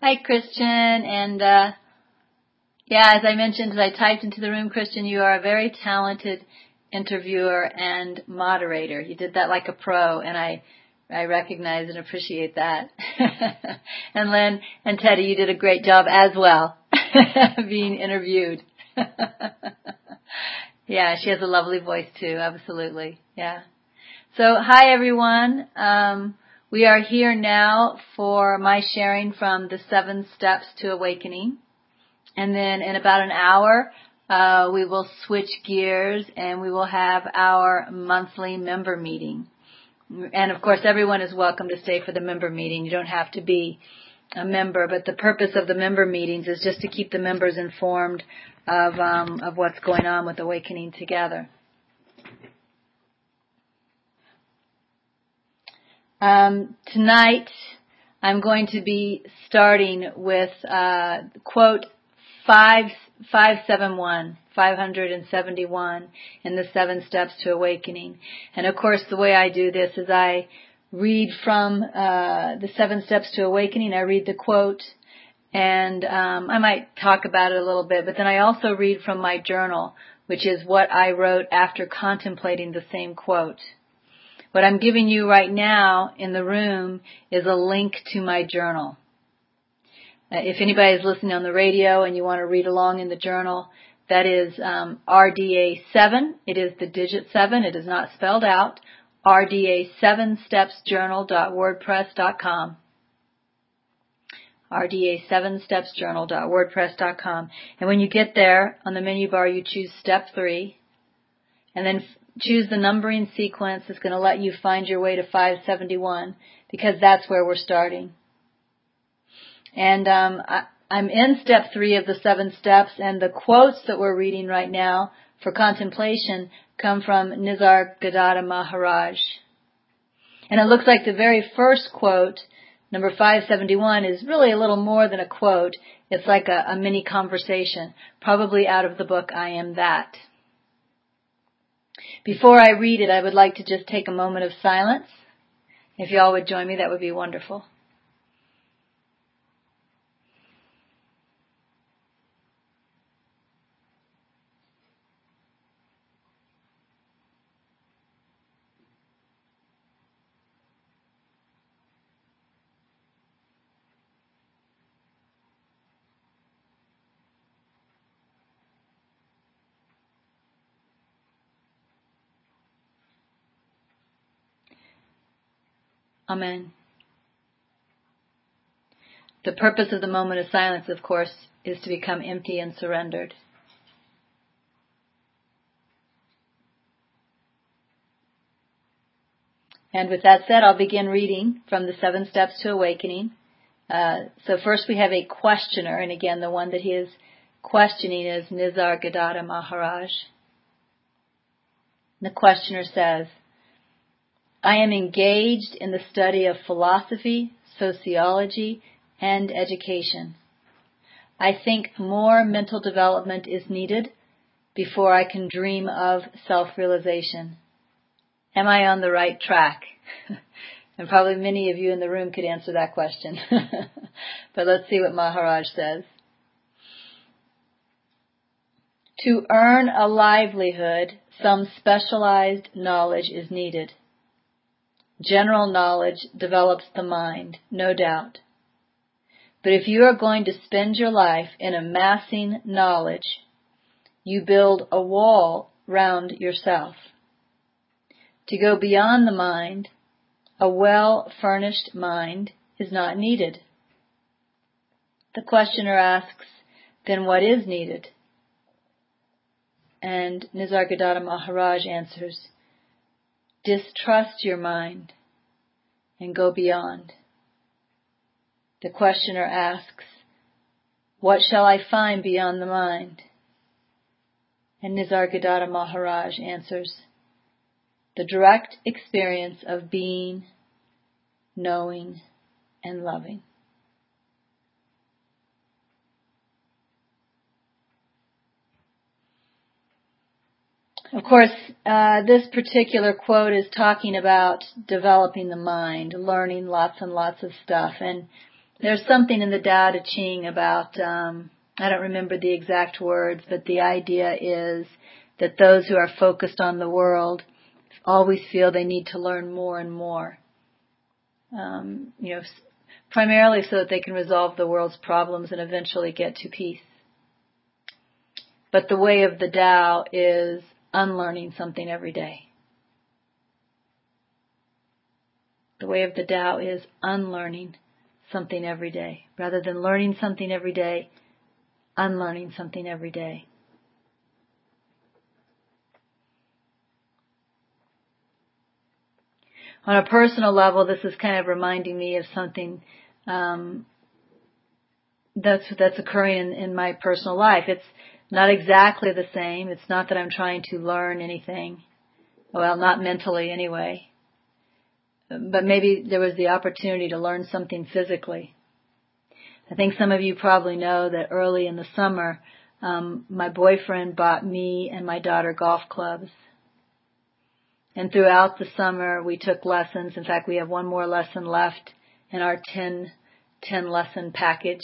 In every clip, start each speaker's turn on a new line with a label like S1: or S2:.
S1: Hi, Christian. And as I mentioned, as I typed into the room, Christian, you are a very talented interviewer and moderator. You did that like a pro, and I recognize and appreciate that. And Lynn and Teddy, you did a great job as well, being interviewed. Yeah, she has a lovely voice too, absolutely. Yeah. So, hi everyone. We are here now for my sharing from the 7 Steps to Awakening. And then in about an hour, we will switch gears and we will have our monthly member meeting. And of course, everyone is welcome to stay for the member meeting. You don't have to be a member, but the purpose of the member meetings is just to keep the members informed of what's going on with Awakening Together. Tonight, I'm going to be starting with quote 571 in the 7 Steps to Awakening. And of course, the way I do this is I read from the 7 Steps to Awakening. I read the quote, and I might talk about it a little bit, but then I also read from my journal, which is what I wrote after contemplating the same quote. What I'm giving you right now in the room is a link to my journal. If anybody is listening on the radio and you want to read along in the journal, that is RDA7. It is the digit 7. It is not spelled out. RDA7stepsjournal.wordpress.com. RDA7stepsjournal.wordpress.com. And when you get there, on the menu bar, you choose Step 3. And then choose the numbering sequence that's going to let you find your way to 571, because that's where we're starting. And I'm in Step 3 of the 7 steps, and the quotes that we're reading right now for contemplation come from Nisargadatta Maharaj. And it looks like the very first quote, number 571, is really a little more than a quote. It's like a mini conversation, probably out of the book I Am That. Before I read it, I would like to just take a moment of silence. If you all would join me, that would be wonderful. Amen. The purpose of the moment of silence, of course, is to become empty and surrendered. And with that said, I'll begin reading from the 7 Steps to Awakening. So first we have a questioner, and again, the one that he is questioning is Nisargadatta Maharaj. The questioner says, I am engaged in the study of philosophy, sociology, and education. I think more mental development is needed before I can dream of self-realization. Am I on the right track? And probably many of you in the room could answer that question. But let's see what Maharaj says. To earn a livelihood, some specialized knowledge is needed. General knowledge develops the mind, no doubt. But if you are going to spend your life in amassing knowledge, you build a wall round yourself. To go beyond the mind, a well-furnished mind is not needed. The questioner asks, then what is needed? And Nisargadatta Maharaj answers, distrust your mind and go beyond. The questioner asks, what shall I find beyond the mind? And Nisargadatta Maharaj answers, the direct experience of being, knowing, and loving. Of course, this particular quote is talking about developing the mind, learning lots and lots of stuff. And There's something in the Tao Te Ching about, I don't remember the exact words, but the idea is that those who are focused on the world always feel they need to learn more and more. Primarily so that they can resolve the world's problems and eventually get to peace. But the way of the Tao is unlearning something every day. The way of the Tao is unlearning something every day. Rather than learning something every day, unlearning something every day. On a personal level, this is kind of reminding me of something that's occurring in my personal life. It's not exactly the same. It's not that I'm trying to learn anything. Well, not mentally anyway. But maybe there was the opportunity to learn something physically. I think some of you probably know that early in the summer, my boyfriend bought me and my daughter golf clubs. And throughout the summer, we took lessons. In fact, we have one more lesson left in our 10 lesson package.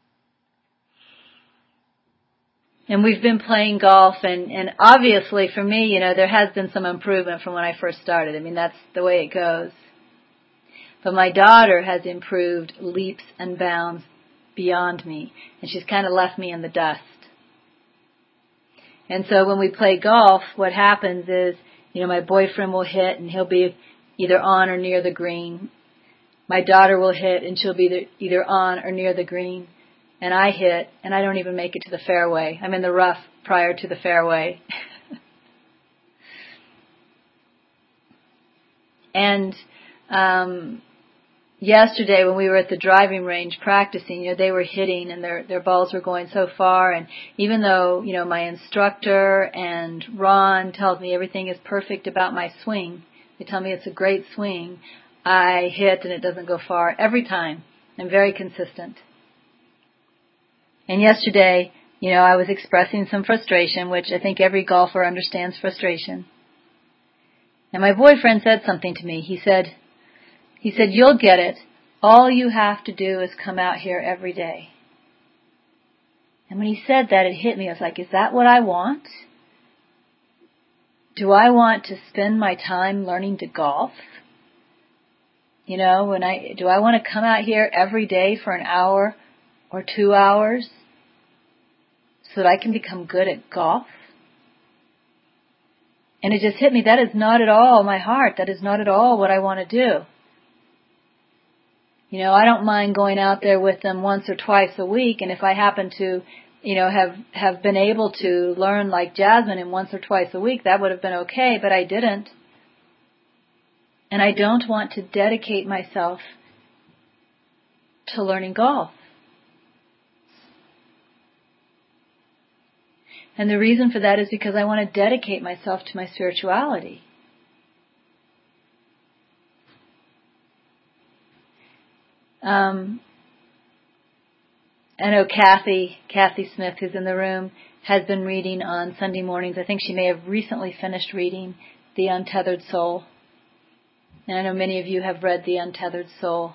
S1: And we've been playing golf, and obviously for me, there has been some improvement from when I first started. I mean, that's the way it goes. But my daughter has improved leaps and bounds beyond me, and she's kind of left me in the dust. And so when we play golf, what happens is, my boyfriend will hit and he'll be either on or near the green. My daughter will hit and she'll be either on or near the green. And I hit and I don't even make it to the fairway. I'm in the rough prior to the fairway. And yesterday when we were at the driving range practicing, they were hitting and their balls were going so far. And even though, my instructor and Ron tells me everything is perfect about my swing, they tell me it's a great swing, I hit and it doesn't go far every time. I'm very consistent. And yesterday, I was expressing some frustration, which I think every golfer understands frustration. And my boyfriend said something to me. He said, you'll get it. All you have to do is come out here every day. And when he said that, it hit me. I was like, is that what I want? Do I want to spend my time learning to golf? Do I want to come out here every day for an hour or 2 hours so that I can become good at golf? And it just hit me. That is not at all my heart. That is not at all what I want to do. I don't mind going out there with them once or twice a week, and if I happen to, have been able to learn like Jasmine in once or twice a week, that would have been okay, but I didn't. And I don't want to dedicate myself to learning golf. And the reason for that is because I want to dedicate myself to my spirituality. I know Kathy Smith, who's in the room, has been reading on Sunday mornings. I think she may have recently finished reading The Untethered Soul. And I know many of you have read The Untethered Soul.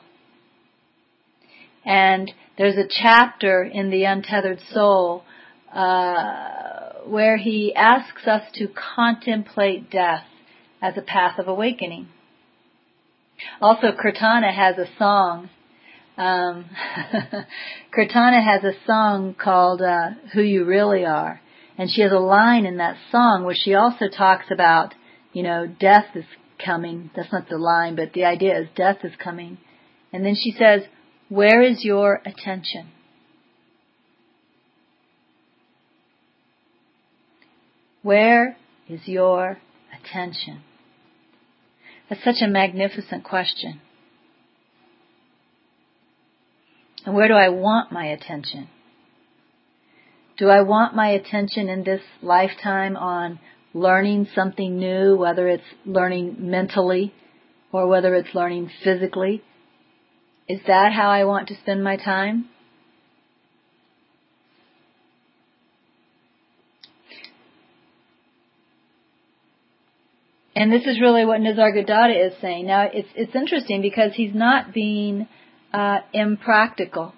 S1: And there's a chapter in The Untethered Soul where he asks us to contemplate death as a path of awakening. Also, Kirtana has a song. Kirtana has a song called Who You Really Are. And she has a line in that song where she also talks about, death is coming. That's not the line, but the idea is death is coming. And then she says, where is your attention? Where is your attention? That's such a magnificent question. And where do I want my attention? Do I want my attention in this lifetime on learning something new, whether it's learning mentally or whether it's learning physically? Is that how I want to spend my time? And this is really what Nisargadatta is saying. Now, it's interesting because he's not being impractical.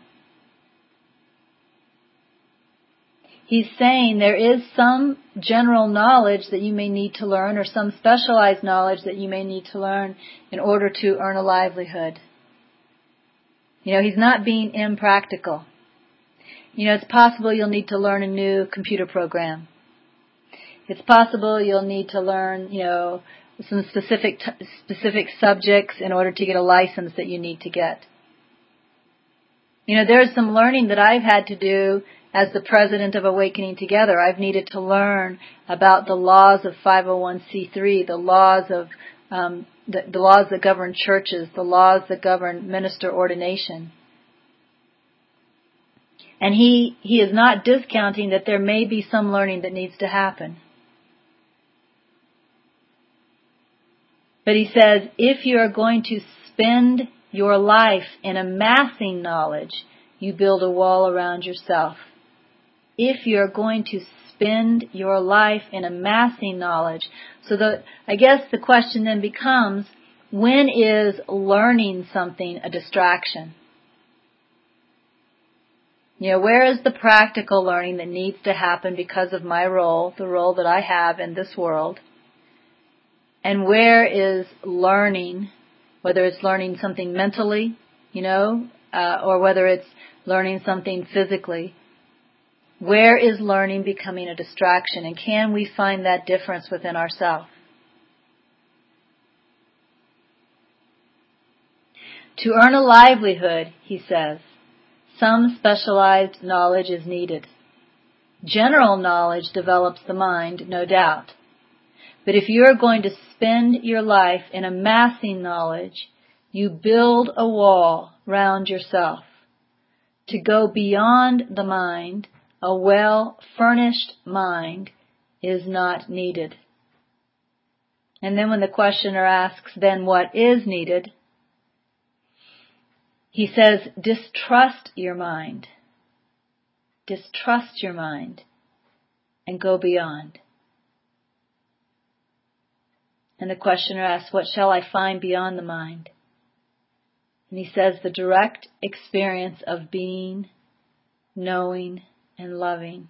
S1: He's saying there is some general knowledge that you may need to learn, or some specialized knowledge that you may need to learn in order to earn a livelihood. He's not being impractical. It's possible you'll need to learn a new computer program. It's possible you'll need to learn, some specific subjects in order to get a license that you need to get. There's some learning that I've had to do as the president of Awakening Together. I've needed to learn about the laws of 501c3, the laws of the laws that govern churches, the laws that govern minister ordination. And he is not discounting that there may be some learning that needs to happen. But he says, if you are going to spend your life in amassing knowledge, you build a wall around yourself. If you're going to spend your life in amassing knowledge. So I guess the question then becomes, when is learning something a distraction? Where is the practical learning that needs to happen because of my role, the role that I have in this world? And where is learning, whether it's learning something mentally, or whether it's learning something physically, where is learning becoming a distraction? And can we find that difference within ourselves? To earn a livelihood, he says, some specialized knowledge is needed. General knowledge develops the mind, no doubt. But if you're going to spend your life in amassing knowledge, you build a wall round yourself. To go beyond the mind, a well-furnished mind is not needed. And then when the questioner asks, then what is needed? He says, distrust your mind. Distrust your mind and go beyond. And the questioner asks, what shall I find beyond the mind? And he says, the direct experience of being, knowing, and loving.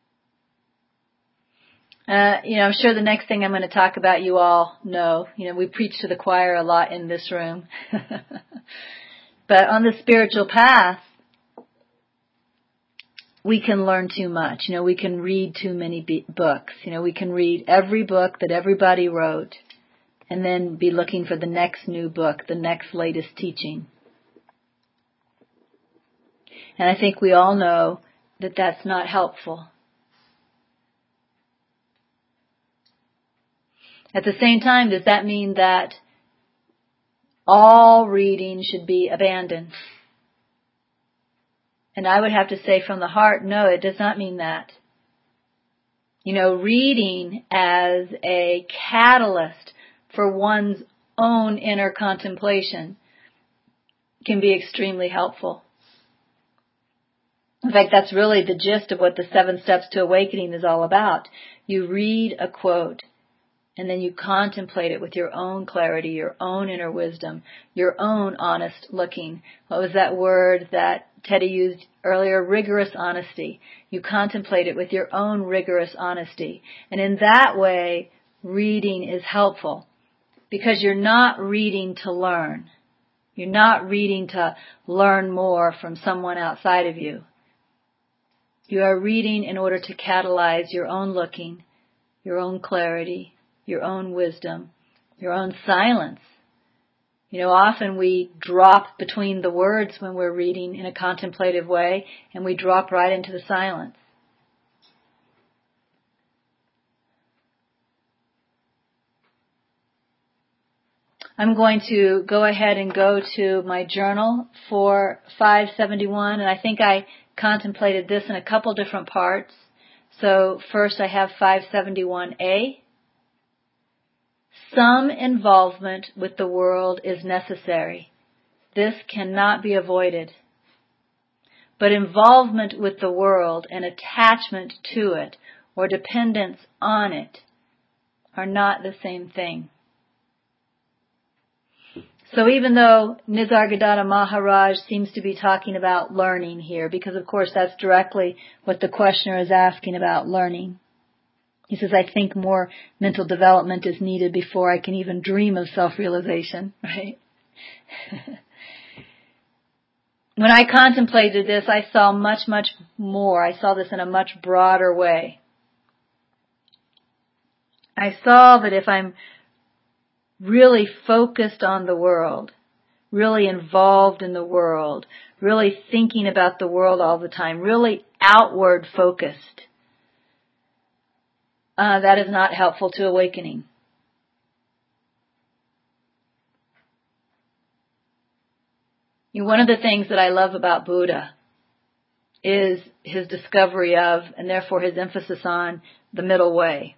S1: I'm sure the next thing I'm going to talk about you all know. We preach to the choir a lot in this room. But on the spiritual path, we can learn too much. We can read too many books. We can read every book that everybody wrote and then be looking for the next new book, the next latest teaching. And I think we all know that that's not helpful. At the same time, does that mean that all reading should be abandoned? And I would have to say from the heart, no, it does not mean that. Reading as a catalyst for one's own inner contemplation can be extremely helpful. In fact, that's really the gist of what the 7 Steps to Awakening is all about. You read a quote, and then you contemplate it with your own clarity, your own inner wisdom, your own honest looking. What was that word that Teddy used earlier? Rigorous honesty. You contemplate it with your own rigorous honesty. And in that way, reading is helpful because you're not reading to learn. You're not reading to learn more from someone outside of you. You are reading in order to catalyze your own looking, your own clarity, your own wisdom, your own silence. Often we drop between the words when we're reading in a contemplative way, and we drop right into the silence. I'm going to go ahead and go to my journal for 571, and I think I contemplated this in a couple different parts. So first I have 571A. Some involvement with the world is necessary. This cannot be avoided. But involvement with the world and attachment to it or dependence on it are not the same thing. So even though Nisargadatta Maharaj seems to be talking about learning here, because of course that's directly what the questioner is asking about, learning. He says, I think more mental development is needed before I can even dream of self-realization, right? When I contemplated this, I saw much, much more. I saw this in a much broader way. I saw that if I'm really focused on the world, really involved in the world, really thinking about the world all the time, really outward focused, that is not helpful to awakening. One of the things that I love about Buddha is his discovery of, and therefore his emphasis on, the middle way.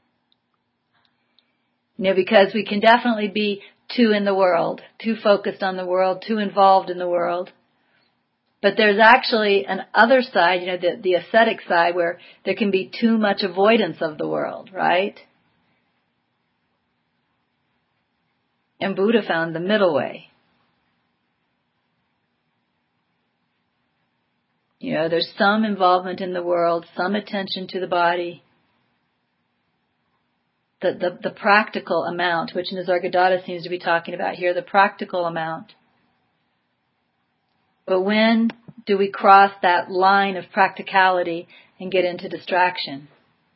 S1: Because we can definitely be too in the world, too focused on the world, too involved in the world. But there's actually an other side, the ascetic side, where there can be too much avoidance of the world, right? And Buddha found the middle way. There's some involvement in the world, some attention to the body. The practical amount, which Nisargadatta seems to be talking about here, the practical amount. But when do we cross that line of practicality and get into distraction?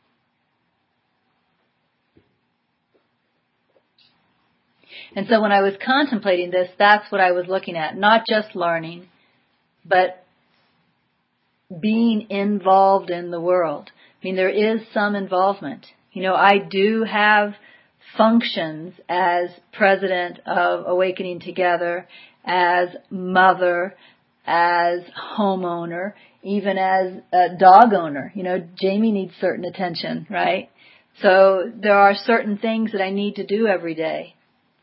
S1: And so when I was contemplating this, that's what I was looking at. Not just learning, but being involved in the world. There is some involvement. I do have functions as president of Awakening Together, as mother, as homeowner, even as a dog owner. Jamie needs certain attention, right? So there are certain things that I need to do every day.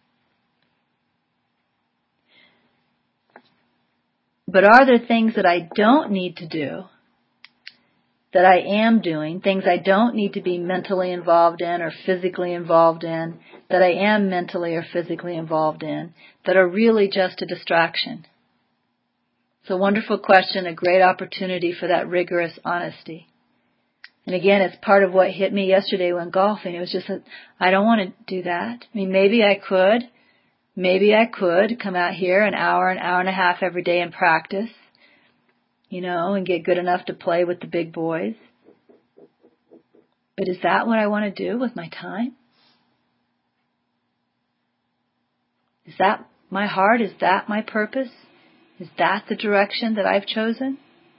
S1: But are there things that I don't need to do, that I am doing, things I don't need to be mentally involved in or physically involved in, that I am mentally or physically involved in, that are really just a distraction? It's a wonderful question, a great opportunity for that rigorous honesty. And again, it's part of what hit me yesterday when golfing. It was just that I don't want to do that. Maybe I could. Maybe I could come out here an hour and a half every day and practice, and get good enough to play with the big boys. But is that what I want to do with my time? Is that my heart? Is that my purpose? Is that the direction that I've chosen?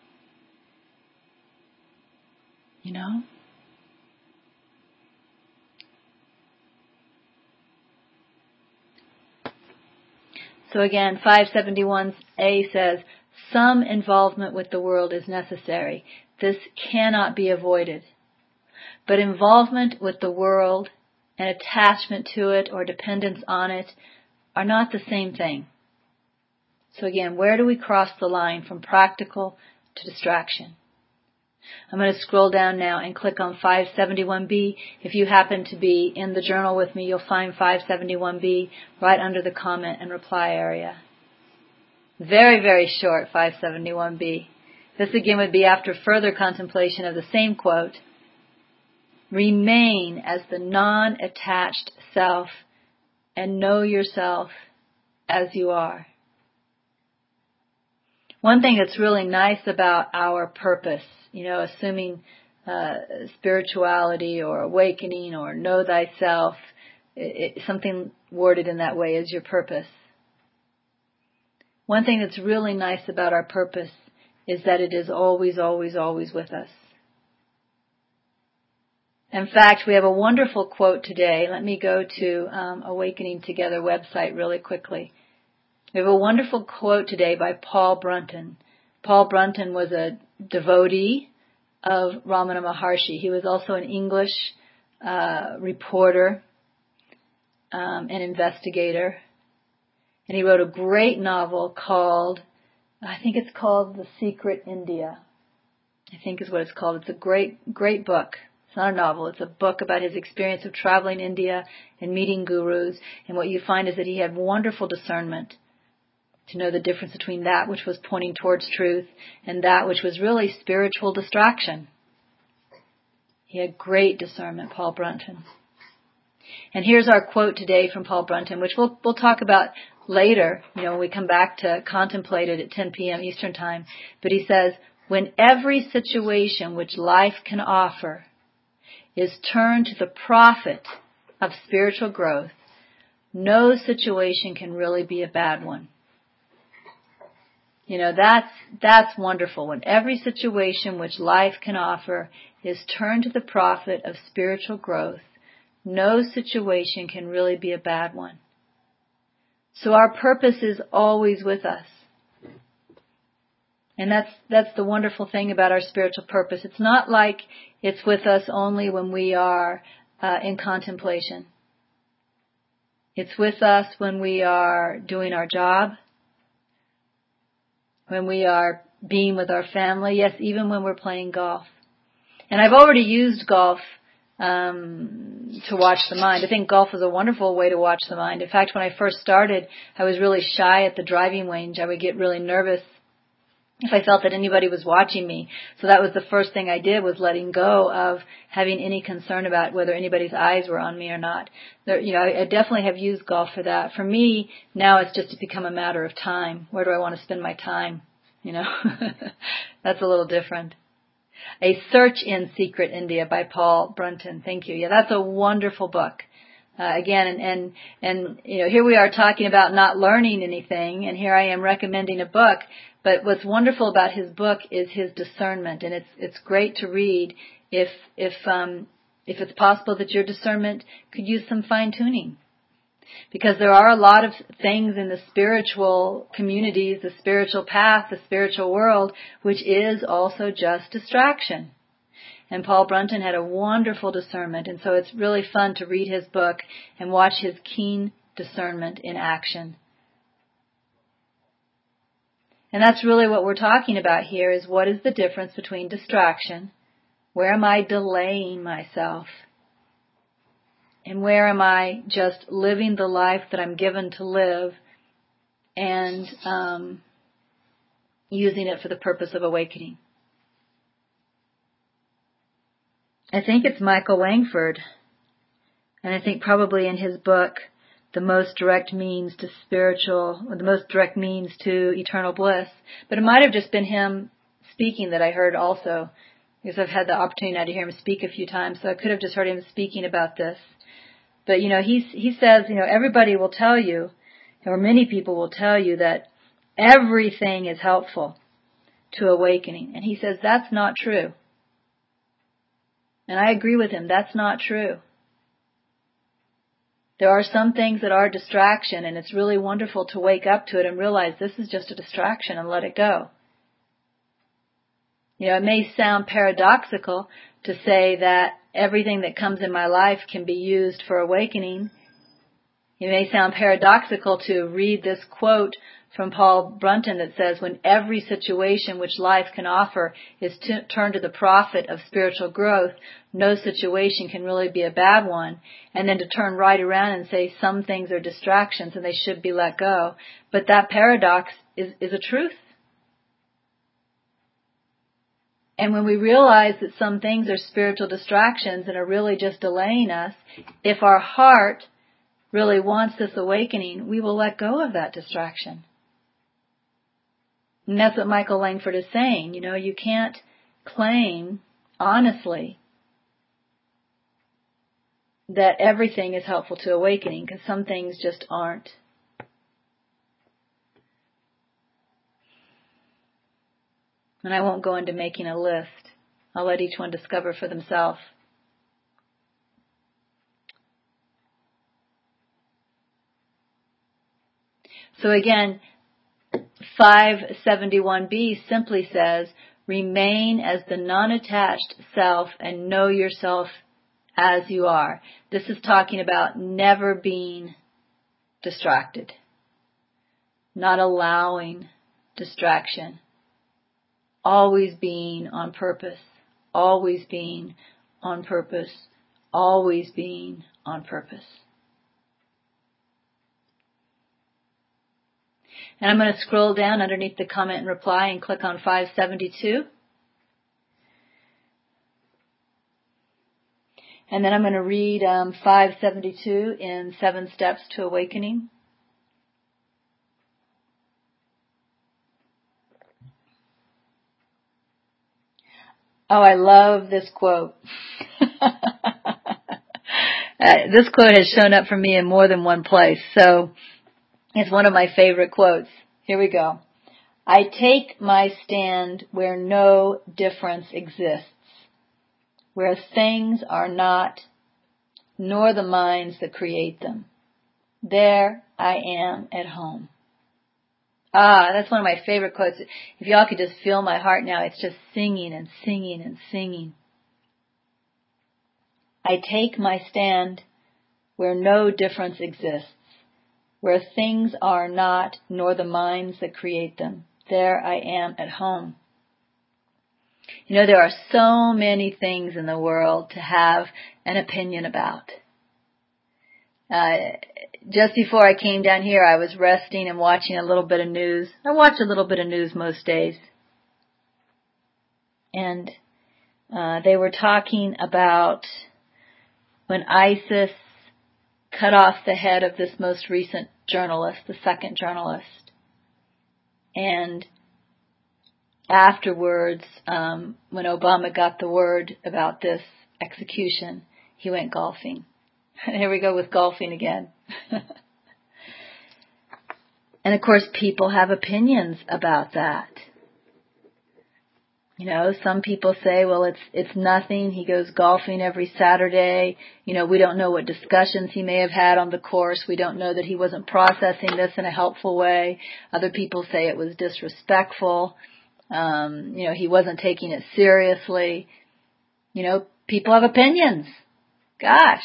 S1: So again, 571A says, some involvement with the world is necessary. This cannot be avoided. But involvement with the world and attachment to it or dependence on it are not the same thing. So again, where do we cross the line from practical to distraction? I'm going to scroll down now and click on 571B. If you happen to be in the journal with me, you'll find 571B right under the comment and reply area. Very, very short, 571B. This again would be after further contemplation of the same quote. Remain as the non-attached self and know yourself as you are. One thing that's really nice about our purpose, assuming spirituality or awakening or know thyself, something worded in that way is your purpose. One thing that's really nice about our purpose is that it is always, always, always with us. In fact, we have a wonderful quote today. Let me go to Awakening Together website really quickly. We have a wonderful quote today by Paul Brunton. Paul Brunton was a devotee of Ramana Maharshi. He was also an English reporter, an investigator. And he wrote a great novel called, I think it's called The Secret India. I think is what it's called. It's a great, great book. It's not a novel. It's a book about his experience of traveling India and meeting gurus. And what you find is that he had wonderful discernment to know the difference between that which was pointing towards truth and that which was really spiritual distraction. He had great discernment, Paul Brunton. And here's our quote today from Paul Brunton, which we'll talk about later, when we come back to contemplate it at 10 p.m. Eastern Time. But he says, when every situation which life can offer is turned to the profit of spiritual growth, no situation can really be a bad one. That's wonderful. When every situation which life can offer is turned to the profit of spiritual growth, no situation can really be a bad one. So our purpose is always with us. And that's the wonderful thing about our spiritual purpose. It's not like it's with us only when we are in contemplation. It's with us when we are doing our job, when we are being with our family, yes, even when we're playing golf. And I've already used golf to watch the mind. I think golf is a wonderful way to watch the mind. In fact, when I first started, I was really shy at the driving range. I would get really nervous if I felt that anybody was watching me. So that was the first thing I did, was letting go of having any concern about whether anybody's eyes were on me or not. I definitely have used golf for that. For me, now it's just become a matter of time. Where do I want to spend my time? That's a little different. A Search in Secret India by Paul Brunton. Thank you. Yeah, that's a wonderful book. Again, and here we are talking about not learning anything, and here I am recommending a book. But what's wonderful about his book is his discernment, and it's great to read if it's possible that your discernment could use some fine tuning. Because there are a lot of things in the spiritual communities, the spiritual path, the spiritual world, which is also just distraction. And Paul Brunton had a wonderful discernment, and so it's really fun to read his book and watch his keen discernment in action. And that's really what we're talking about here, is what is the difference between distraction, where am I delaying myself, and where am I just living the life that I'm given to live and using it for the purpose of awakening. I think it's Michael Langford, and I think probably in his book, The Most Direct Means to Eternal Bliss. But it might have just been him speaking that I heard also, because I've had the opportunity now to hear him speak a few times, so I could have just heard him speaking about this. But, he says, everybody will tell you, or many people will tell you, that everything is helpful to awakening. And he says that's not true. And I agree with him, that's not true. There are some things that are distraction, and it's really wonderful to wake up to it and realize this is just a distraction and let it go. It may sound paradoxical to say that everything that comes in my life can be used for awakening. It may sound paradoxical to read this quote from Paul Brunton that says, when every situation which life can offer is turned to the profit of spiritual growth, no situation can really be a bad one. And then to turn right around and say some things are distractions and they should be let go. But that paradox is a truth. And when we realize that some things are spiritual distractions and are really just delaying us, if our heart really wants this awakening, we will let go of that distraction. And that's what Michael Langford is saying. You can't claim honestly that everything is helpful to awakening, because some things just aren't. And I won't go into making a list. I'll let each one discover for themselves. So again, 571b simply says, remain as the non-attached self and know yourself as you are. This is talking about never being distracted, not allowing distraction, always being on purpose, always being on purpose, always being on purpose. And I'm going to scroll down underneath the comment and reply and click on 572. And then I'm going to read 572 in 7 Steps to Awakening. Oh, I love this quote. This quote has shown up for me in more than one place, so it's one of my favorite quotes. Here we go. I take my stand where no difference exists, where things are not, nor the minds that create them. There I am at home. That's one of my favorite quotes. If y'all could just feel my heart now, it's just singing and singing and singing. I take my stand where no difference exists, where things are not, nor the minds that create them. There I am at home. You know, there are so many things in the world to have an opinion about. Just before I came down here, I was resting and watching a little bit of news. I watch a little bit of news most days. And they were talking about when ISIS cut off the head of this most recent journalist, the second journalist. And afterwards, when Obama got the word about this execution, he went golfing. Here we go with golfing again. And of course, people have opinions about that. You know, some people say, well, it's nothing. He goes golfing every Saturday. You know, we don't know what discussions he may have had on the course. We don't know that he wasn't processing this in a helpful way. Other people say it was disrespectful. You know, he wasn't taking it seriously. You know, people have opinions. Gosh.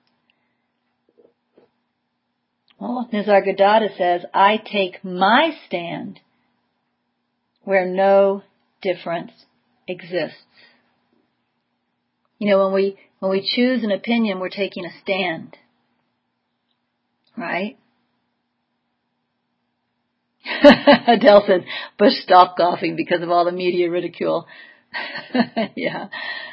S1: Well, Nisargadatta says, I take my stand where no difference exists. You know, when we choose an opinion, we're taking a stand. Right? Adele says, Bush stopped golfing because of all the media ridicule. Yeah.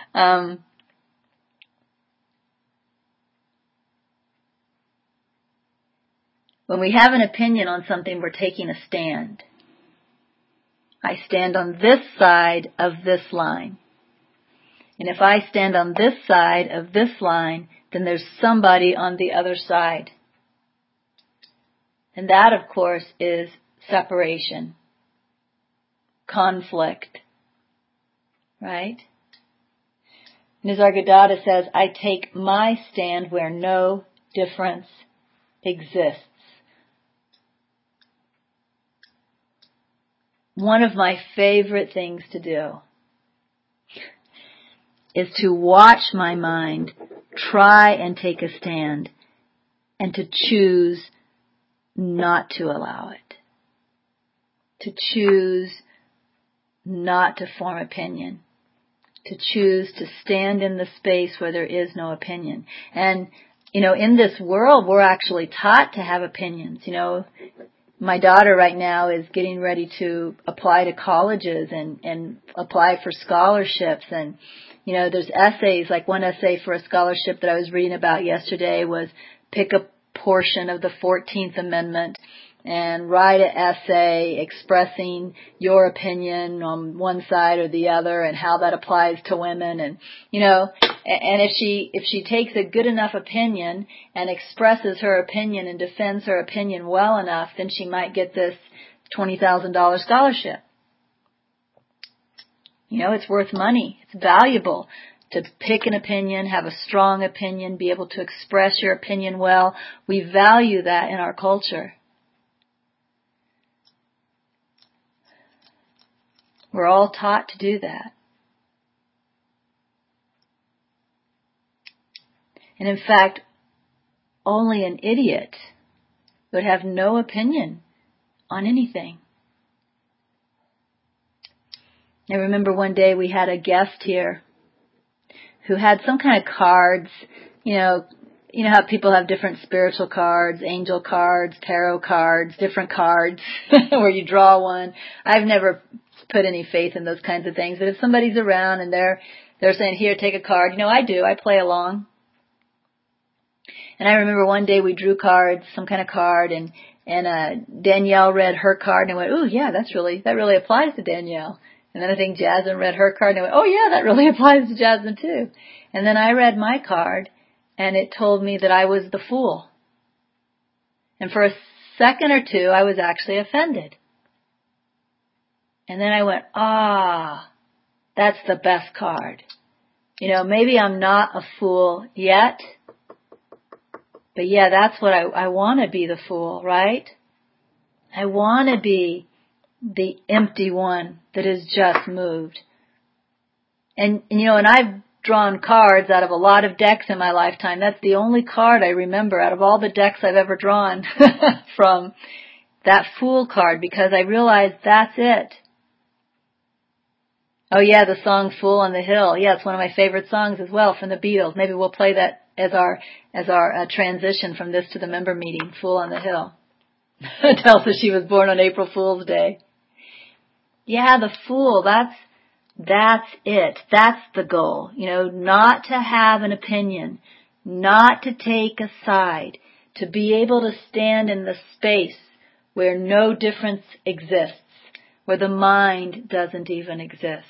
S1: When we have an opinion on something, we're taking a stand. I stand on this side of this line. And if I stand on this side of this line, then there's somebody on the other side. And that, of course, is separation, conflict, right? Nisargadatta says, I take my stand where no difference exists. One of my favorite things to do is to watch my mind try and take a stand and to choose not to allow it. To choose not to form opinion. To choose to stand in the space where there is no opinion. And, you know, in this world, we're actually taught to have opinions. You know, my daughter right now is getting ready to apply to colleges and apply for scholarships. And, you know, there's essays, like one essay for a scholarship that I was reading about yesterday was pick a portion of the 14th Amendment and write an essay expressing your opinion on one side or the other and how that applies to women. And, you know, and if she takes a good enough opinion and expresses her opinion and defends her opinion well enough, then she might get this $20,000 scholarship. You know, it's worth money. It's valuable to pick an opinion, have a strong opinion, be able to express your opinion well. We value that in our culture. We're all taught to do that. And in fact, only an idiot would have no opinion on anything. I remember one day we had a guest here, who had some kind of cards, you know how people have different spiritual cards, angel cards, tarot cards, different cards where you draw one. I've never put any faith in those kinds of things, but if somebody's around and they're saying, here, take a card, I do. I play along. And I remember one day we drew cards, some kind of card, and Danielle read her card, and I went, ooh, yeah, that really applies to Danielle. And then I think Jasmine read her card, and I went, oh, yeah, that really applies to Jasmine too. And then I read my card, and it told me that I was the fool. And for a second or two, I was actually offended. And then I went, that's the best card. Maybe I'm not a fool yet, but yeah, that's what I want to be, the fool, right? I want to be the empty one that is just moved. And I've drawn cards out of a lot of decks in my lifetime. That's the only card I remember out of all the decks I've ever drawn from, that Fool card, because I realized that's it. Oh yeah, the song Fool on the Hill. Yeah, it's one of my favorite songs as well from the Beatles. Maybe we'll play that as our transition from this to the member meeting, Fool on the Hill. Adele says she was born on April Fool's Day. Yeah, the Fool, that's it. That's the goal. Not to have an opinion, not to take a side, to be able to stand in the space where no difference exists, where the mind doesn't even exist.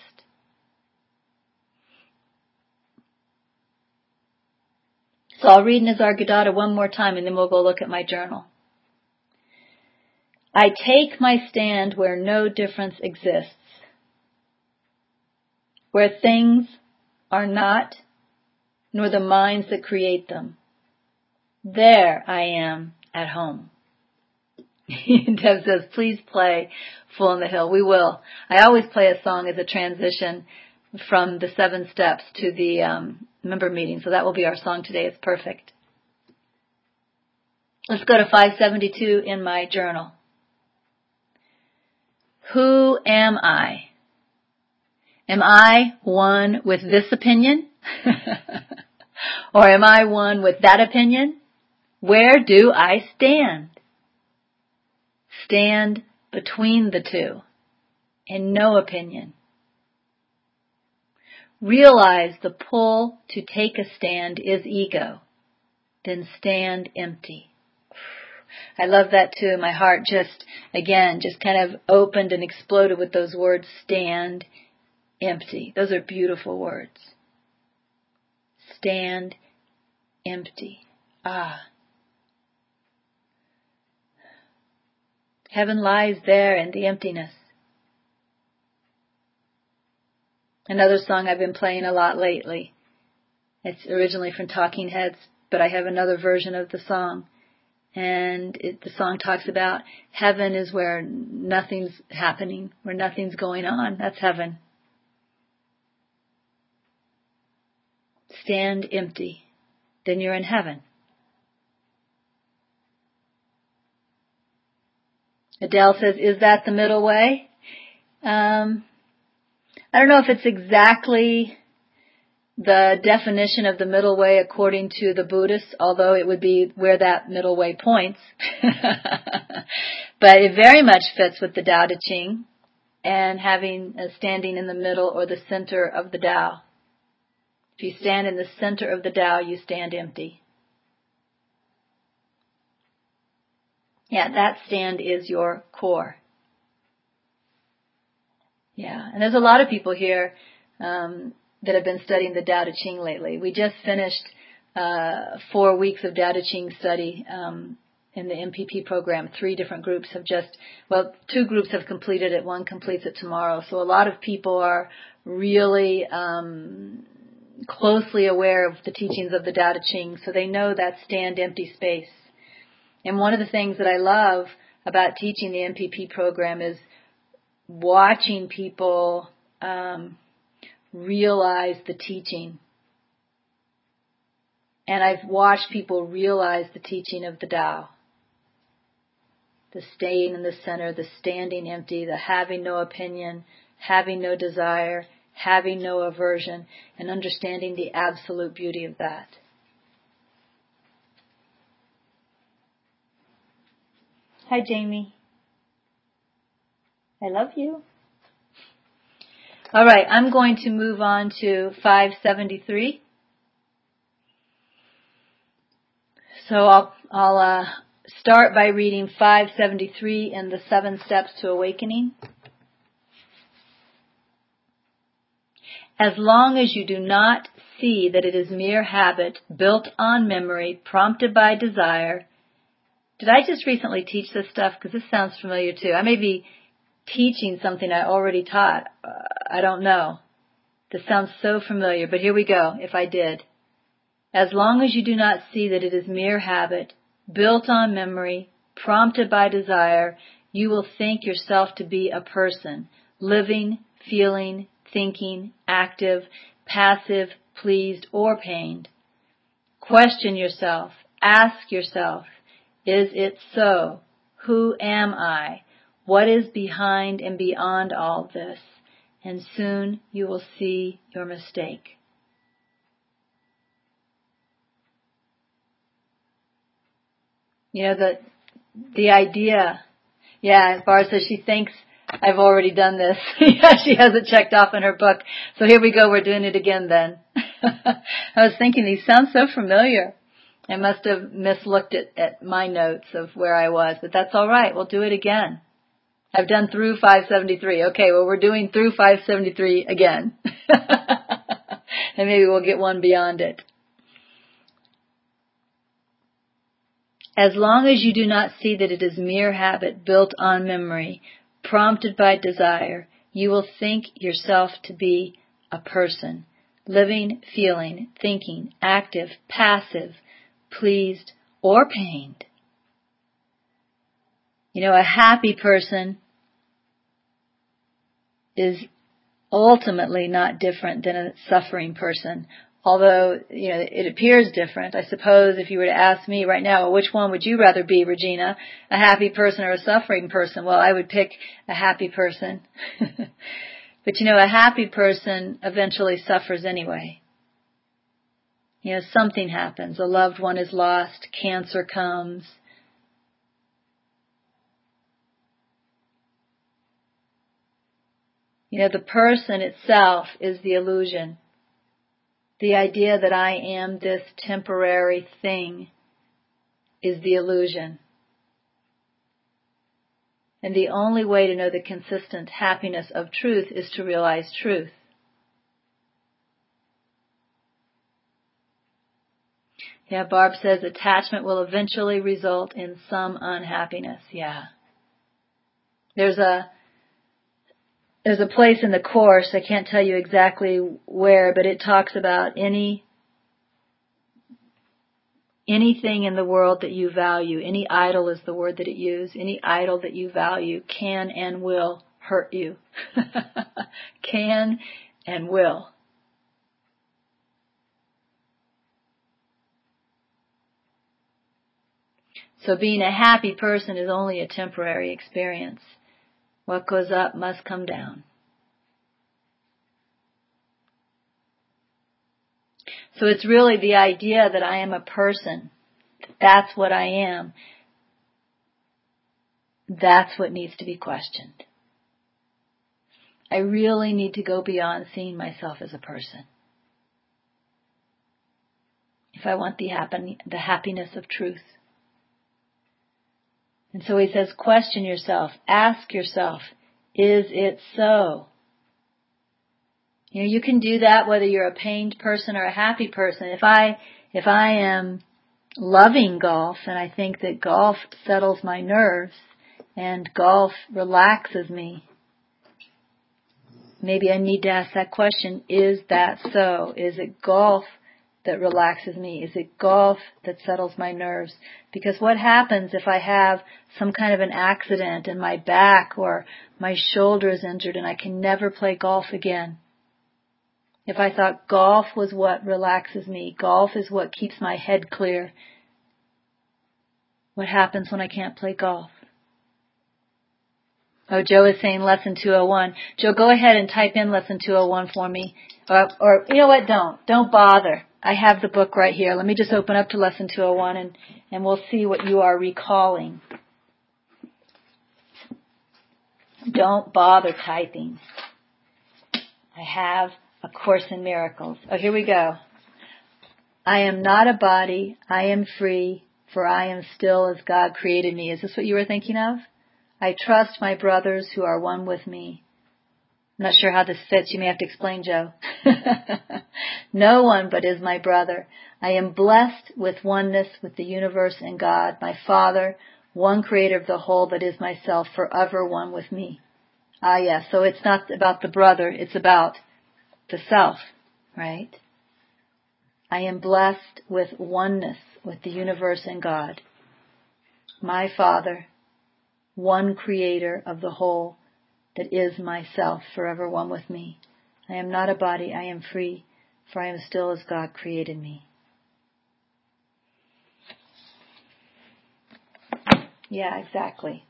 S1: So I'll read Nisargadatta one more time and then we'll go look at my journal. I take my stand where no difference exists, where things are not, nor the minds that create them. There I am at home. Deb says, please play Fool on the Hill. We will. I always play a song as a transition from the 7 steps to the member meeting, so that will be our song today. It's perfect. Let's go to 572 in my journal. Who am I? Am I one with this opinion? Or am I one with that opinion? Where do I stand? Stand between the two, in no opinion. Realize the pull to take a stand is ego. Then stand empty. I love that too. My heart just kind of opened and exploded with those words, stand empty. Those are beautiful words. Stand empty. Heaven lies there in the emptiness. Another song I've been playing a lot lately. It's originally from Talking Heads, but I have another version of the song. And the song talks about heaven is where nothing's happening, where nothing's going on. That's heaven. Stand empty. Then you're in heaven. Adele says, is that the middle way? I don't know if it's exactly the definition of the middle way according to the Buddhists, although it would be where that middle way points. But it very much fits with the Tao Te Ching and having standing in the middle or the center of the Tao. If you stand in the center of the Tao, you stand empty. Yeah, that stand is your core. Yeah, and there's a lot of people here that have been studying the Tao Te Ching lately. We just finished 4 weeks of Tao Te Ching study in the MPP program. 3 different groups have 2 groups have completed it. 1 completes it tomorrow. So a lot of people are really closely aware of the teachings of the Tao Te Ching, so they know that stand empty space. And one of the things that I love about teaching the MPP program is watching people realize the teaching. And I've watched people realize the teaching of the Tao. The staying in the center, the standing empty, the having no opinion, having no desire, having no aversion, and understanding the absolute beauty of that. Hi, Jamie. I love you. All right, I'm going to move on to 573. So I'll start by reading 573 in the 7 Steps to Awakening. As long as you do not see that it is mere habit, built on memory, prompted by desire. Did I just recently teach this stuff? Because this sounds familiar too. I may be teaching something I already taught. I don't know. This sounds so familiar, but here we go, if I did. As long as you do not see that it is mere habit, built on memory, prompted by desire, you will think yourself to be a person, living, feeling, thinking, active, passive, pleased, or pained. Question yourself. Ask yourself, is it so? Who am I? What is behind and beyond all this? And soon you will see your mistake. You know, the idea, Barb says she thinks I've already done this. She has it checked off in her book. So here we go, we're doing it again then. I was thinking these sound so familiar. I must have mislooked at my notes of where I was, but that's all right. We'll do it again. I've done through 573. Okay, well, we're doing through 573 again. And maybe we'll get one beyond it. As long as you do not see that it is mere habit built on memory, prompted by desire, you will think yourself to be a person, living, feeling, thinking, active, passive, pleased, or pained. You know, a happy person is ultimately not different than a suffering person. Although, you know, it appears different. I suppose if you were to ask me right now, well, which one would you rather be, Regina? A happy person or a suffering person? Well, I would pick a happy person. But you know, a happy person eventually suffers anyway. You know, something happens. A loved one is lost. Cancer comes. You know, the person itself is the illusion. The idea that I am this temporary thing is the illusion. And the only way to know the consistent happiness of truth is to realize truth. Yeah, Barb says attachment will eventually result in some unhappiness. Yeah. There's a place in the Course, I can't tell you exactly where, but it talks about anything in the world that you value. Any idol is the word that it used. Any idol that you value can and will hurt you. Can and will. So being a happy person is only a temporary experience. What goes up must come down. So it's really the idea that I am a person. That's what I am. That's what needs to be questioned. I really need to go beyond seeing myself as a person. If I want the happiness of truth. And so he says, question yourself, ask yourself, is it so? You know, you can do that whether you're a pained person or a happy person. If I am loving golf and I think that golf settles my nerves and golf relaxes me, maybe I need to ask that question, is that so? Is it golf that relaxes me? Is it golf that settles my nerves? Because what happens if I have some kind of an accident and my back or my shoulder is injured and I can never play golf again? If I thought golf was what relaxes me, golf is what keeps my head clear, what happens when I can't play golf? Oh, Joe is saying lesson 201. Joe, go ahead and type in lesson 201 for me. Or you know what? Don't bother. I have the book right here. Let me just open up to lesson 201 and we'll see what you are recalling. Don't bother typing. I have A Course in Miracles. Oh, here we go. I am not a body. I am free, for I am still as God created me. Is this what you were thinking of? I trust my brothers who are one with me. I'm not sure how this fits. You may have to explain, Joe. No one but is my brother. I am blessed with oneness with the universe and God, my Father, one creator of the whole that is myself, forever one with me. Ah, yes. So it's not about the brother. It's about the self, right? I am blessed with oneness with the universe and God, my Father, one creator of the whole that is myself, forever one with me. I am not a body, I am free, for I am still as God created me. Yeah, exactly.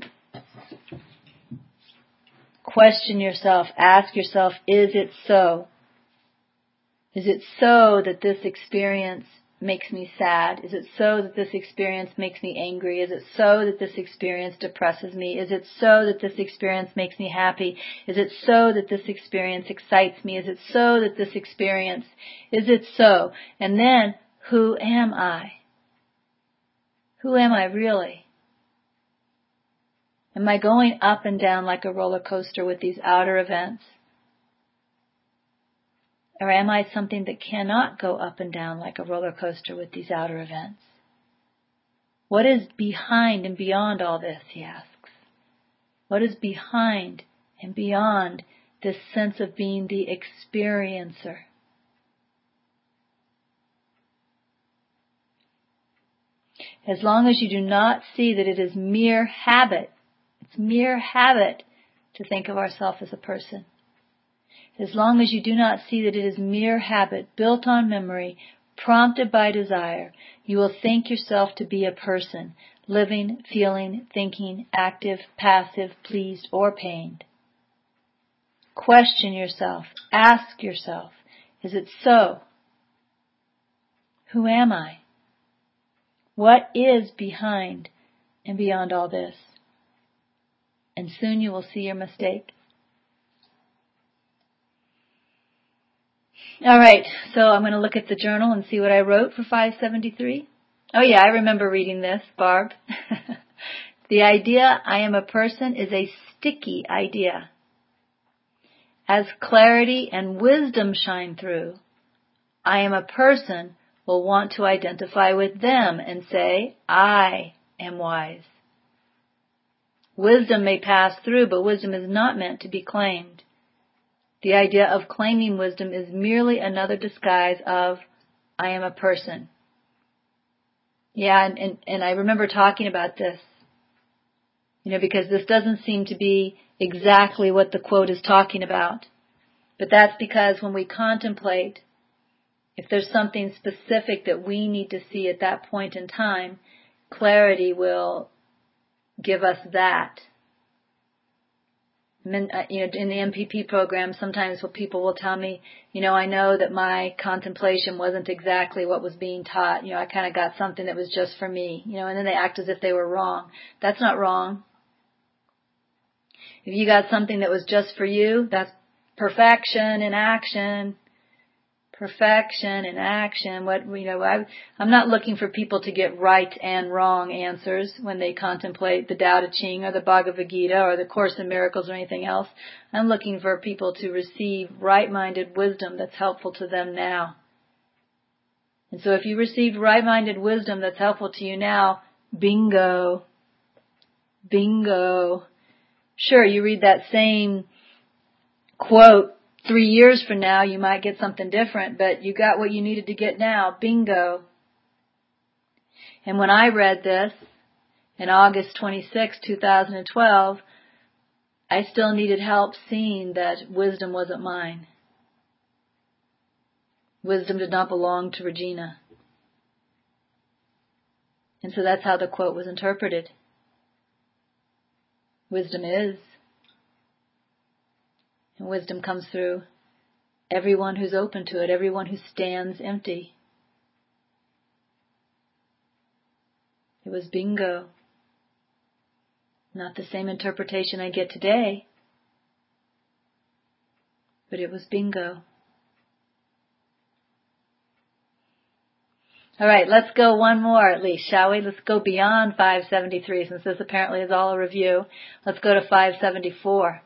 S1: Question yourself, ask yourself, is it so? Is it so that this experience makes me sad? Is it so that this experience makes me angry? Is it so that this experience depresses me? Is it so that this experience makes me happy? Is it so that this experience excites me? Is it so that this experience, is it so? And then, who am I? Who am I really? Am I going up and down like a roller coaster with these outer events? Or am I something that cannot go up and down like a roller coaster with these outer events? What is behind and beyond all this, he asks. What is behind and beyond this sense of being the experiencer? As long as you do not see that it is mere habit, it's mere habit to think of ourselves as a person. As long as you do not see that it is mere habit, built on memory, prompted by desire, you will think yourself to be a person, living, feeling, thinking, active, passive, pleased, or pained. Question yourself. Ask yourself, is it so? Who am I? What is behind and beyond all this? And soon you will see your mistake. All right, so I'm going to look at the journal and see what I wrote for 573. Oh yeah, I remember reading this, Barb. The idea I am a person is a sticky idea. As clarity and wisdom shine through, I am a person will want to identify with them and say, I am wise. Wisdom may pass through, but wisdom is not meant to be claimed. The idea of claiming wisdom is merely another disguise of, I am a person. Yeah, and I remember talking about this, because this doesn't seem to be exactly what the quote is talking about. But that's because when we contemplate, if there's something specific that we need to see at that point in time, clarity will give us that. In the MPP program, sometimes what people will tell me, I know that my contemplation wasn't exactly what was being taught. I kind of got something that was just for me, and then they act as if they were wrong. That's not wrong. If you got something that was just for you, that's perfection in action. Perfection in action. I'm not looking for people to get right and wrong answers when they contemplate the Tao Te Ching or the Bhagavad Gita or the Course in Miracles or anything else. I'm looking for people to receive right-minded wisdom that's helpful to them now. And so if you received right-minded wisdom that's helpful to you now, bingo. Bingo. Sure, you read that same quote 3 years from now, you might get something different, but you got what you needed to get now. Bingo. And when I read this in August 26, 2012, I still needed help seeing that wisdom wasn't mine. Wisdom did not belong to Regina. And so that's how the quote was interpreted. Wisdom is. And wisdom comes through everyone who's open to it, everyone who stands empty. It was bingo. Not the same interpretation I get today, but it was bingo. All right, let's go one more at least, shall we? Let's go beyond 573, since this apparently is all a review. Let's go to 574.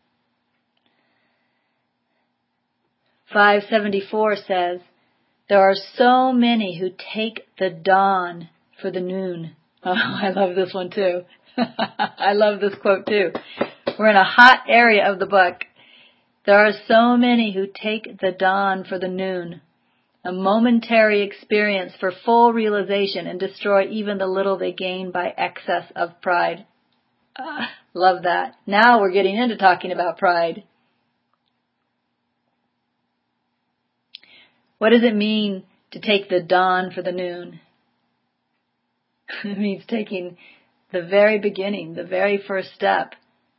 S1: 574 says, there are so many who take the dawn for the noon. Oh, I love this one too. I love this quote too. We're in a hot area of the book. There are so many who take the dawn for the noon, a momentary experience for full realization, and destroy even the little they gain by excess of pride. Love that. Now we're getting into talking about pride. What does it mean to take the dawn for the noon? It means taking the very beginning, the very first step,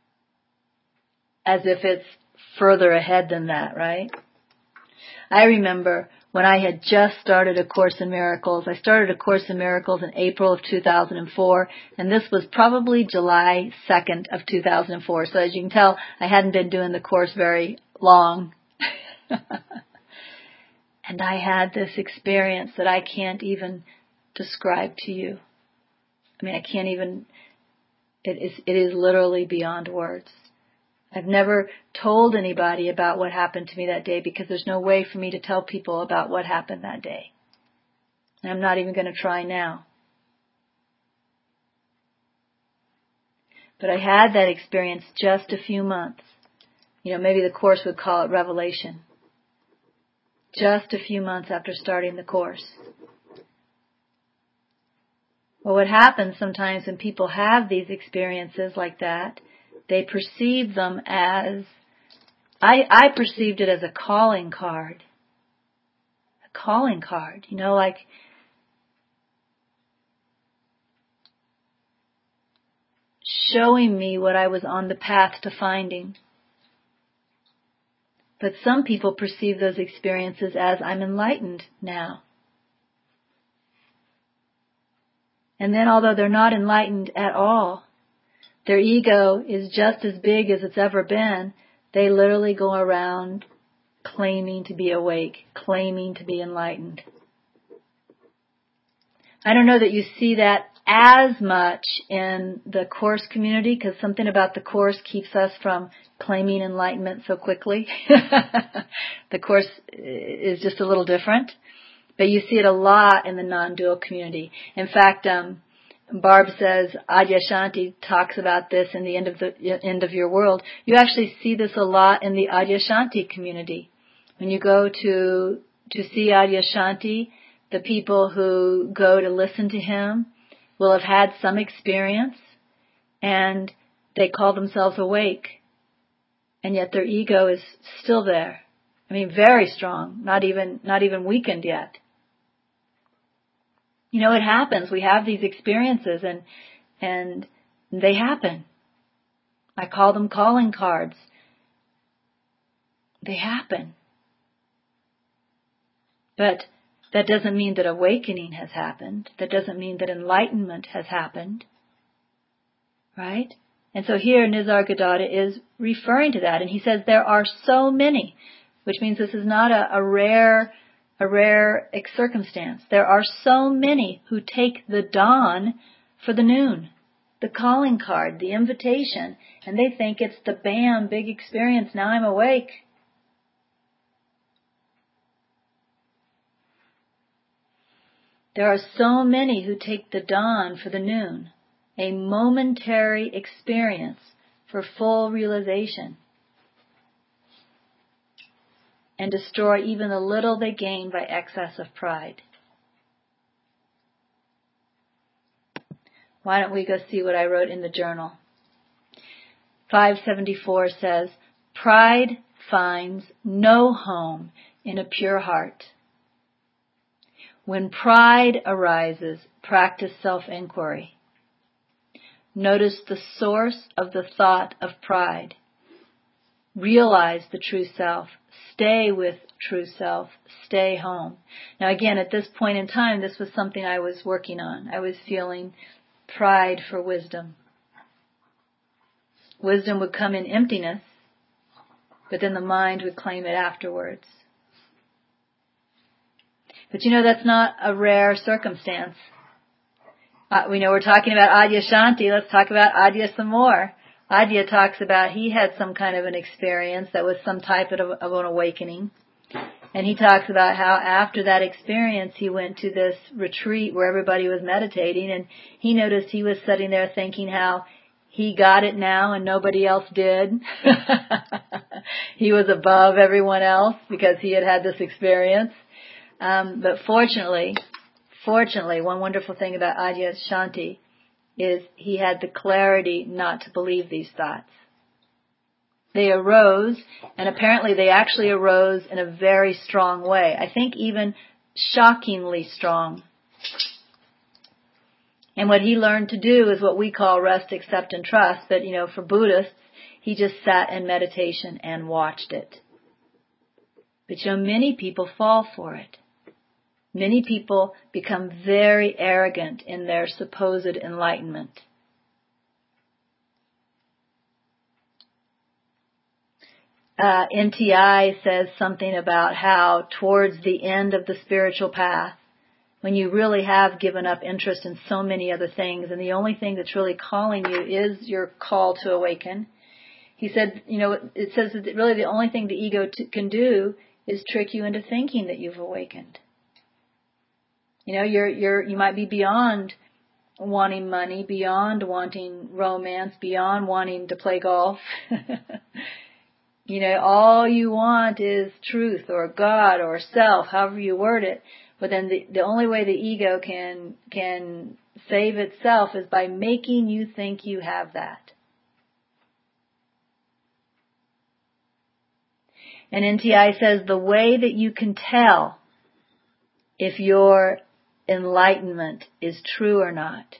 S1: as if it's further ahead than that, right? I remember when I had just started A Course in Miracles. I started A Course in Miracles in April of 2004, and this was probably July 2nd of 2004. So as you can tell, I hadn't been doing the Course very long. And I had this experience that I can't even describe to you. I mean, I can't even, it is literally beyond words. I've never told anybody about what happened to me that day because there's no way for me to tell people about what happened that day. And I'm not even going to try now. But I had that experience just a few months. Maybe the Course would call it revelation. Just a few months after starting the Course. Well, what happens sometimes when people have these experiences like that, they perceive them as, I perceived it as a calling card. A calling card, like showing me what I was on the path to finding. But some people perceive those experiences as, I'm enlightened now. And then although they're not enlightened at all, their ego is just as big as it's ever been, they literally go around claiming to be awake, claiming to be enlightened. I don't know that you see that as much in the Course community, because something about the Course keeps us from claiming enlightenment so quickly. The Course is just a little different. But you see it a lot in the non-dual community. In fact, Barb says, Adyashanti talks about this in the End of Your World. You actually see this a lot in the Adyashanti community. When you go to see Adyashanti, the people who go to listen to him will have had some experience, and they call themselves awake, and yet their ego is still there. I mean, very strong, not even weakened yet. It happens. We have these experiences, and they happen. I call them calling cards. They happen. But that doesn't mean that awakening has happened. That doesn't mean that enlightenment has happened. Right? And so here Nisargadatta is referring to that. And he says there are so many, which means this is not a rare circumstance. There are so many who take the dawn for the noon, the calling card, the invitation, and they think it's the bam, big experience, now I'm awake. There are so many who take the dawn for the noon, a momentary experience for full realization, and destroy even the little they gain by excess of pride. Why don't we go see what I wrote in the journal? 574 says, pride finds no home in a pure heart. When pride arises, practice self-inquiry. Notice the source of the thought of pride. Realize the true self. Stay with true self. Stay home. Now again, at this point in time, this was something I was working on. I was feeling pride for wisdom. Wisdom would come in emptiness, but then the mind would claim it afterwards. But that's not a rare circumstance. We know we're talking about Adyashanti. Let's talk about Adya some more. Adya talks about he had some kind of an experience that was some type of an awakening. And he talks about how after that experience he went to this retreat where everybody was meditating, and he noticed he was sitting there thinking how he got it now and nobody else did. He was above everyone else because he had had this experience. But fortunately, one wonderful thing about Adyashanti is he had the clarity not to believe these thoughts. They arose, and apparently they actually arose in a very strong way. I think even shockingly strong. And what he learned to do is what we call rest, accept, and trust. But, for Buddhists, he just sat in meditation and watched it. But, many people fall for it. Many people become very arrogant in their supposed enlightenment. NTI says something about how towards the end of the spiritual path, when you really have given up interest in so many other things, and the only thing that's really calling you is your call to awaken. He said, it says that really the only thing the ego can do is trick you into thinking that you've awakened. You might be beyond wanting money, beyond wanting romance, beyond wanting to play golf. All you want is truth or God or self, however you word it. But then the only way the ego can save itself is by making you think you have that. And NTI says the way that you can tell if your enlightenment is true or not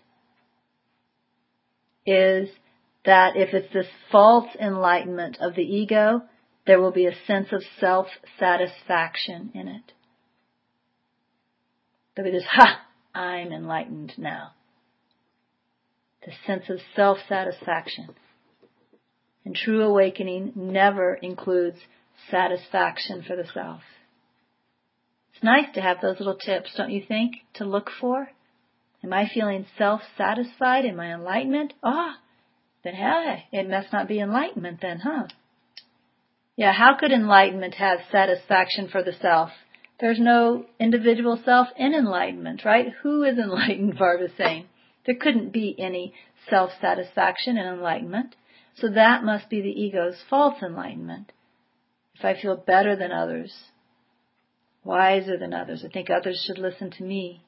S1: is that if it's this false enlightenment of the ego, there will be a sense of self-satisfaction in it. There'll be this, I'm enlightened now. The sense of self-satisfaction. And true awakening never includes satisfaction for the self. It's nice to have those little tips, don't you think, to look for? Am I feeling self-satisfied in my enlightenment? Then hey, it must not be enlightenment then, huh? Yeah, how could enlightenment have satisfaction for the self? There's no individual self in enlightenment, right? Who is enlightened, Barbara's saying? There couldn't be any self-satisfaction in enlightenment. So that must be the ego's false enlightenment. If I feel better than others, wiser than others, I think others should listen to me.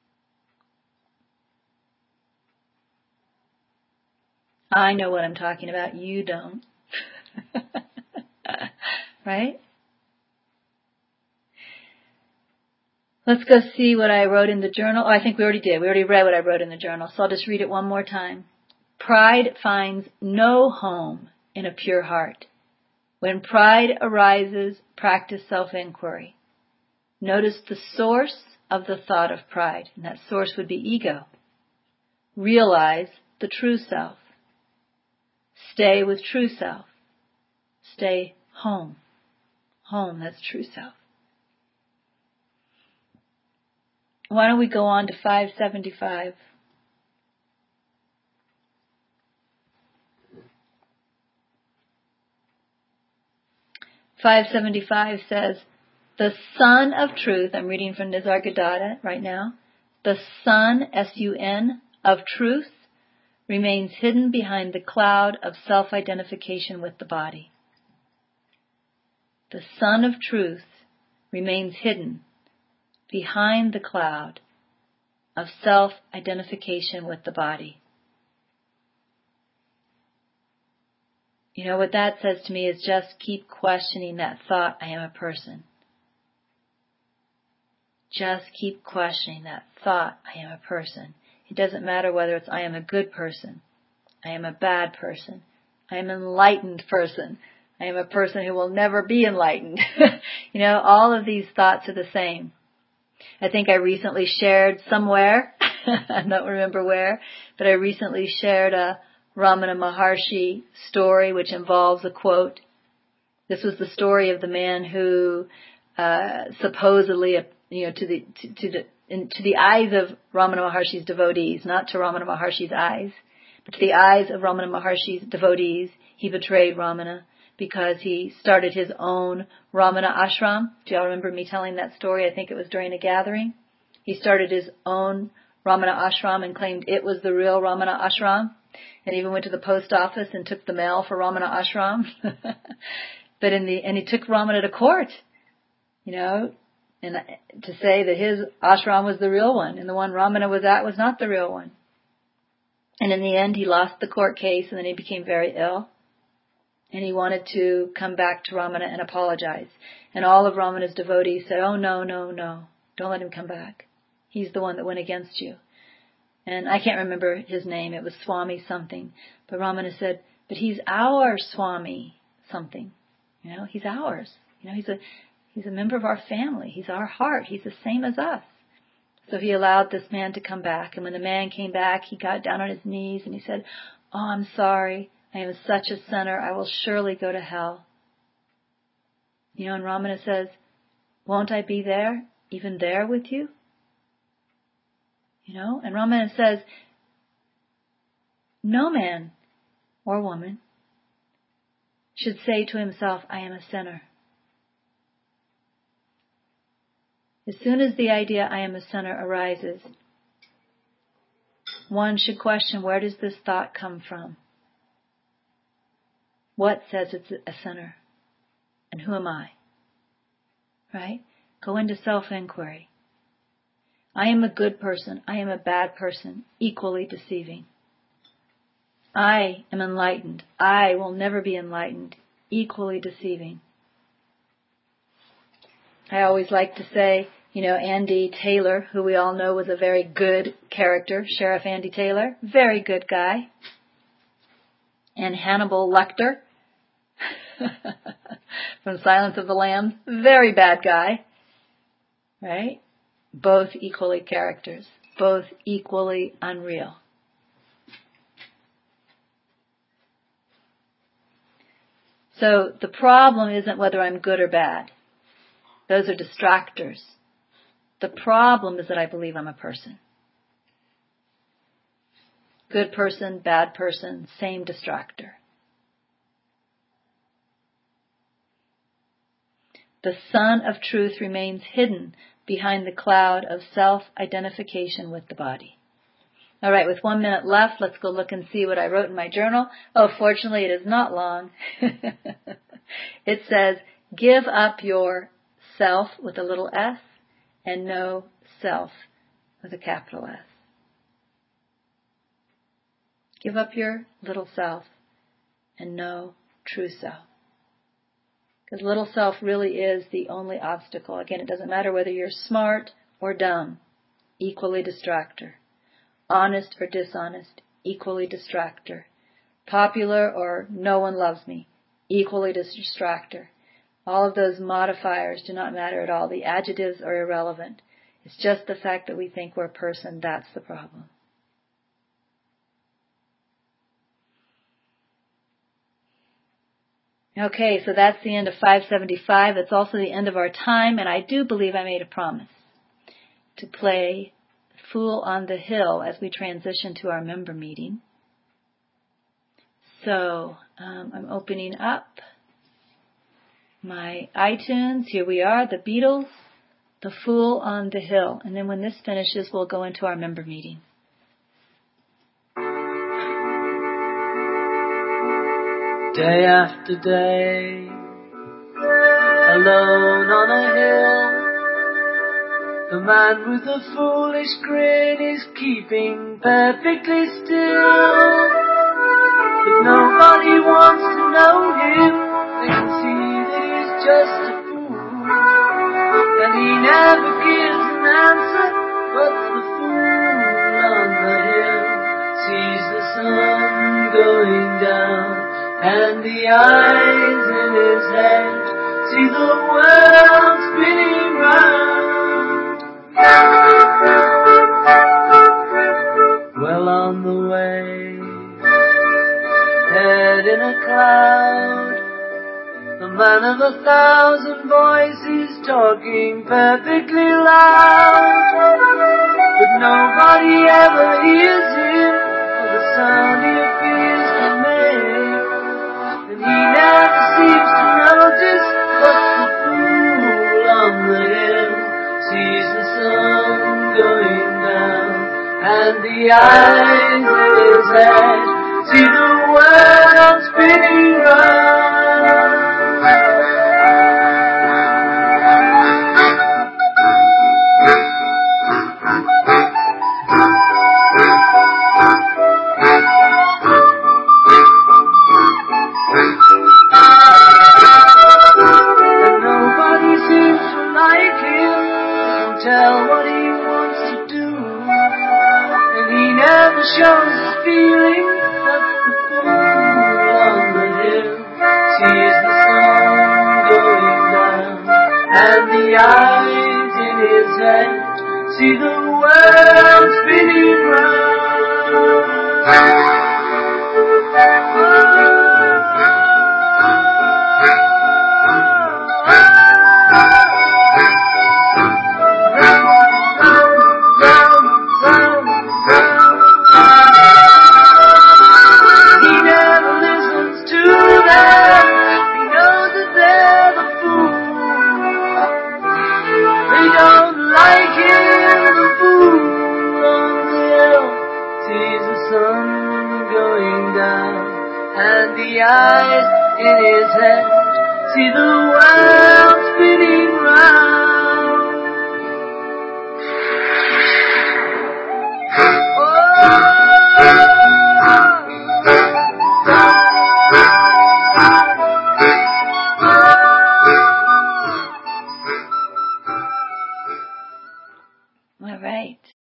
S1: I know what I'm talking about. You don't. Right? Let's go see what I wrote in the journal. I think we already did. We already read what I wrote in the journal. So I'll just read it one more time. Pride finds no home in a pure heart. When pride arises, practice self-inquiry. Notice the source of the thought of pride. And that source would be ego. Realize the true self. Stay with true self. Stay home. Home, that's true self. Why don't we go on to 575? .575 says, the sun of truth, I'm reading from Nisargadatta right now, the sun, S-U-N, of truth, remains hidden behind the cloud of self-identification with the body. The sun of truth remains hidden behind the cloud of self-identification with the body. What that says to me is just keep questioning that thought, I am a person. Just keep questioning that thought, I am a person. It doesn't matter whether it's I am a good person I am a bad person. I am an enlightened person. I am a person who will never be enlightened. All of these thoughts are the same. I think I recently shared somewhere, I don't remember where, but I recently shared a Ramana Maharshi story which involves a quote. This was the story of the man who supposedly, to the eyes of Ramana Maharshi's devotees, not to Ramana Maharshi's eyes, but to the eyes of Ramana Maharshi's devotees, he betrayed Ramana because he started his own Ramana ashram. Do y'all remember me telling that story? I think it was during a gathering. He started his own Ramana ashram and claimed it was the real Ramana ashram, and even went to the post office and took the mail for Ramana ashram. And he took Ramana to court, and to say that his ashram was the real one, and the one Ramana was at was not the real one. And in the end, he lost the court case, and then he became very ill. And he wanted to come back to Ramana and apologize. And all of Ramana's devotees said, oh, no, don't let him come back. He's the one that went against you. And I can't remember his name. It was Swami something. But Ramana said, but he's our Swami something. He's ours. He's a member of our family. He's our heart. He's the same as us. So he allowed this man to come back. And when the man came back, he got down on his knees and he said, oh, I'm sorry. I am such a sinner. I will surely go to hell. And Ramana says, won't I be there, even there with you? And Ramana says, no man or woman should say to himself, I am a sinner. As soon as the idea I am a sinner arises, one should question, where does this thought come from? What says it's a sinner? And who am I? Right? Go into self-inquiry. I am a good person. I am a bad person. Equally deceiving. I am enlightened. I will never be enlightened. Equally deceiving. I always like to say, Andy Taylor, who we all know was a very good character, Sheriff Andy Taylor, very good guy. And Hannibal Lecter, from Silence of the Lambs, very bad guy. Right? Both equally characters, both equally unreal. So the problem isn't whether I'm good or bad. Those are distractors. The problem is that I believe I'm a person. Good person, bad person, same distractor. The sun of truth remains hidden behind the cloud of self-identification with the body. All right, with 1 minute left, let's go look and see what I wrote in my journal. Oh, fortunately, it is not long. It says, give up your self with a little s and no self with a capital S. Give up your little self and no true self. Because little self really is the only obstacle. Again, it doesn't matter whether you're smart or dumb, equally distractor. Honest or dishonest, equally distractor. Popular or no one loves me, equally distractor. All of those modifiers do not matter at all. The adjectives are irrelevant. It's just the fact that we think we're a person, that's the problem. Okay, so that's the end of 575. It's also the end of our time, and I do believe I made a promise to play Fool on the Hill as we transition to our member meeting. So I'm opening up my iTunes. Here we are, the Beatles, The Fool on the Hill. And then when this finishes, we'll go into our member meeting.
S2: Day after day, alone on a hill, the man with a foolish grin is keeping perfectly still. But nobody wants to know him, they can see that he's just a fool. And he never gives an answer, but the fool on the hill sees the sun go The man of 1,000 voices talking perfectly loud, but nobody ever hears him for the sound he appears to make. And he never seems to notice, but the fool on the hill sees the sun going down, and the eyes in his head see the world spinning round. Tell what he wants to do, and he never shows his feelings, but the fool on the hill sees the sun going down, and the eyes in his head see the world spinning round. And the eyes in his head see the world spinning round.
S1: All right.